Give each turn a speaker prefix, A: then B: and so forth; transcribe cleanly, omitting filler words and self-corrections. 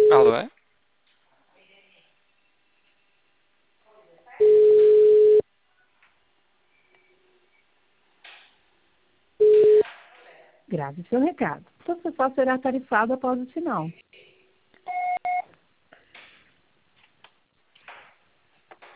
A: Alô, é?
B: Grave seu recado. Seu pessoal será tarifado após o sinal.